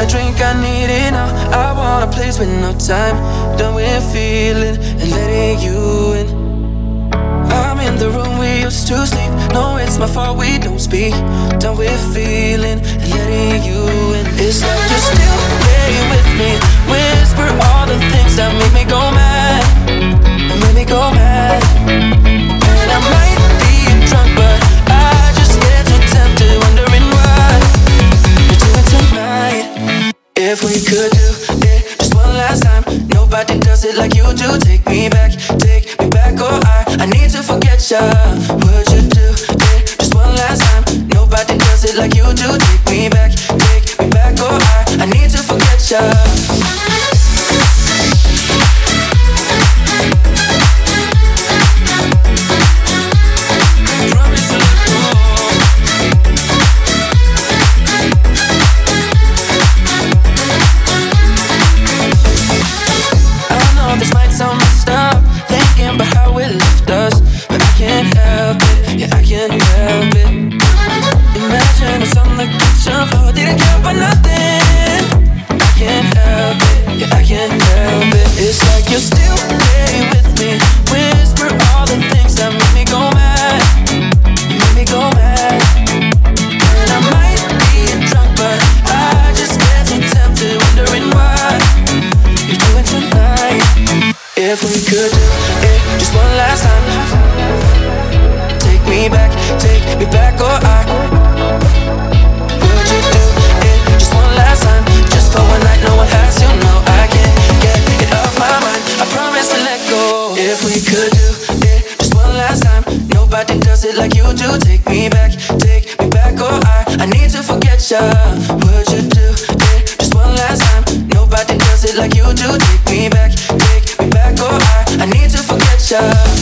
a drink, I need it now. I want a place with no time. Done with feeling and letting you in. I'm in the room we used to sleep. No, it's my fault we don't speak. Done with feeling and letting you in. It's like you're still playing with me. Whisper all the things that make me go mad. That make me go mad. And I might be drunk, but I just get too tempted, wondering what you're doing tonight. If we could do it just one last time. Nobody does it like you do. Take me back, oh I need to forget ya. Would you do it just one last time? Nobody does it like you do. Take me back, oh I need to forget ya. This might sound messed up, thinking about how it left us, but I can't help it, yeah I can't help it. Imagine us on the kitchen floor, didn't care about nothing. I can't help it, yeah I can't help it. It's like you're still playing with me. Whisper all the things that make me go mad. You make me go mad. And I might be drunk, but I just get too tempted, wondering what you're doing tonight. If we could do it just one last time. Take me back, oh I. Would you do it just one last time? Just for one night, no one has to know. I can't get it off my mind, I promise to let go. If we could do it just one last time. Nobody does it like you do. Take me back, oh I need to forget ya. Would you do it just one last time? Nobody does it like you do. Take me back, oh I need to forget ya.